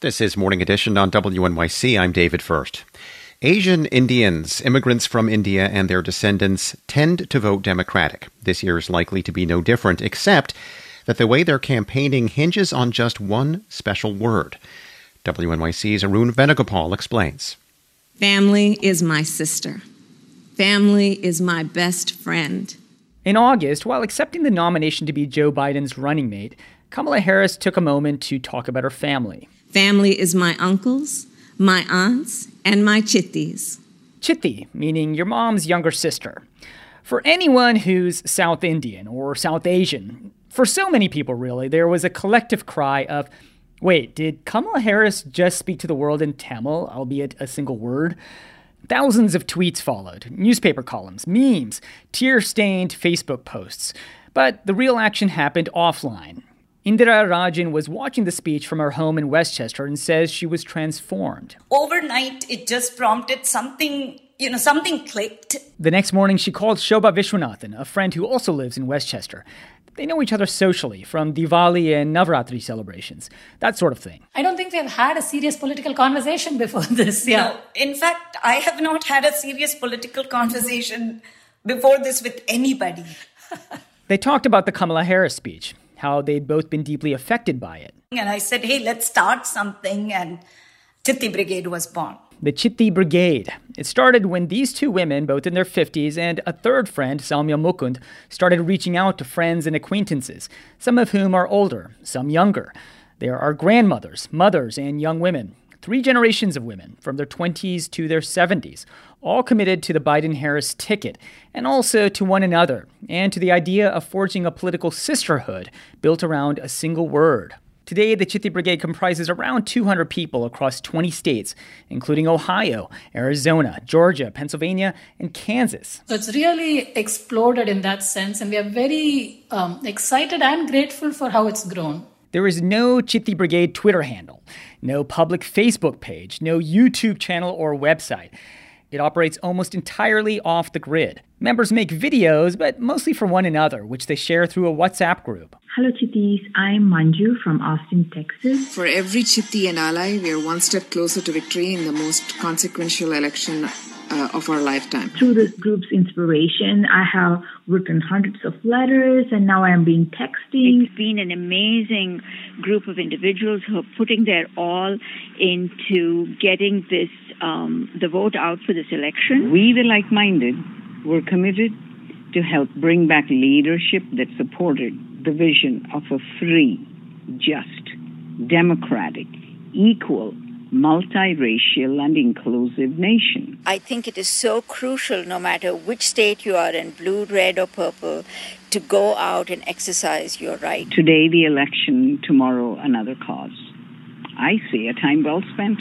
This is Morning Edition on WNYC. I'm David First. Asian Indians, immigrants from India and their descendants, tend to vote Democratic. This year is likely to be no different, except that the way they're campaigning hinges on just one special word. WNYC's Arun Venugopal explains. Family is my sister. Family is my best friend. In August, while accepting the nomination to be Joe Biden's running mate, Kamala Harris took a moment to talk about her family. Family is my uncles, my aunts, and my chittis. Chitti, meaning your mom's younger sister. For anyone who's South Indian or South Asian, for so many people really, there was a collective cry of, wait, did Kamala Harris just speak to the world in Tamil, albeit a single word? Thousands of tweets followed, newspaper columns, memes, tear-stained Facebook posts. But the real action happened offline. Indira Rajan was watching the speech from her home in Westchester and says she was transformed. Overnight, it just prompted something clicked. The next morning, she called Shobha Vishwanathan, a friend who also lives in Westchester. They know each other socially, from Diwali and Navratri celebrations, that sort of thing. I don't think we have had a serious political conversation before this. Yeah. No, in fact, I have not had a serious political conversation before this with anybody. They talked about the Kamala Harris speech, how they'd both been deeply affected by it. And I said, hey, let's start something, and Chitti Brigade was born. The Chitti Brigade. It started when these two women, both in their 50s, and a third friend, Saumya Mukund, started reaching out to friends and acquaintances, some of whom are older, some younger. There are grandmothers, mothers, and young women. 3 generations of women, from their 20s to their 70s, all committed to the Biden-Harris ticket, and also to one another, and to the idea of forging a political sisterhood built around a single word. Today, the Chitti Brigade comprises around 200 people across 20 states, including Ohio, Arizona, Georgia, Pennsylvania, and Kansas. So it's really exploded in that sense, and we are very excited and grateful for how it's grown. There is no Chitti Brigade Twitter handle, no public Facebook page, no YouTube channel or website. It operates almost entirely off the grid. Members make videos, but mostly for one another, which they share through a WhatsApp group. Hello Chittis, I'm Manju from Austin, Texas. For every Chitti and ally, we are one step closer to victory in the most consequential election of our lifetime. Through this group's inspiration, I have written hundreds of letters and now I am being texting. It's been an amazing group of individuals who are putting their all into getting this, the vote out for this election. We, the like-minded, were committed to help bring back leadership that supported the vision of a free, just, democratic, equal, multiracial and inclusive nation. I think it is so crucial, no matter which state you are in, blue, red, or purple, to go out and exercise your right. Today the election, tomorrow another cause. I say a time well spent.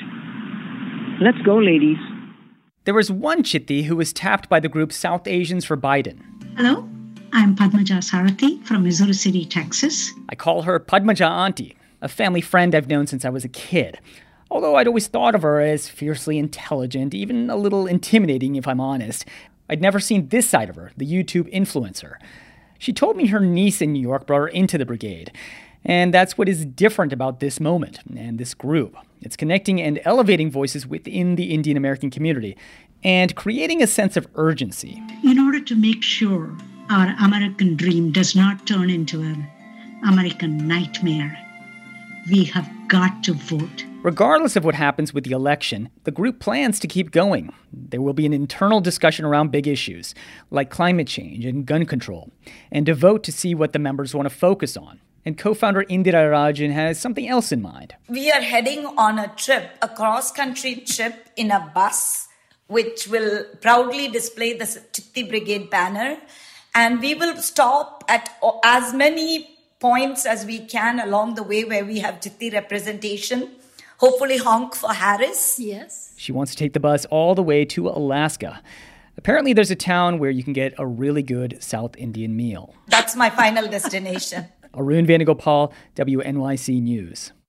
Let's go, ladies. There was one Chitti who was tapped by the group South Asians for Biden. Hello, I'm Padmaja Sarathi from Missouri City, Texas. I call her Padmaja Auntie, a family friend I've known since I was a kid. Although I'd always thought of her as fiercely intelligent, even a little intimidating if I'm honest, I'd never seen this side of her, the YouTube influencer. She told me her niece in New York brought her into the brigade. And that's what is different about this moment and this group. It's connecting and elevating voices within the Indian American community and creating a sense of urgency. In order to make sure our American dream does not turn into an American nightmare, we have got to vote. Regardless of what happens with the election, the group plans to keep going. There will be an internal discussion around big issues, like climate change and gun control, and to vote to see what the members want to focus on. And co-founder Indira Rajan has something else in mind. We are heading on a trip, a cross-country trip in a bus, which will proudly display the Chitti Brigade banner. And we will stop at as many points as we can along the way where we have Chitti representation. Hopefully honk for Harris. Yes. She wants to take the bus all the way to Alaska. Apparently there's a town where you can get a really good South Indian meal. That's my final destination. Arun Venugopal, WNYC News.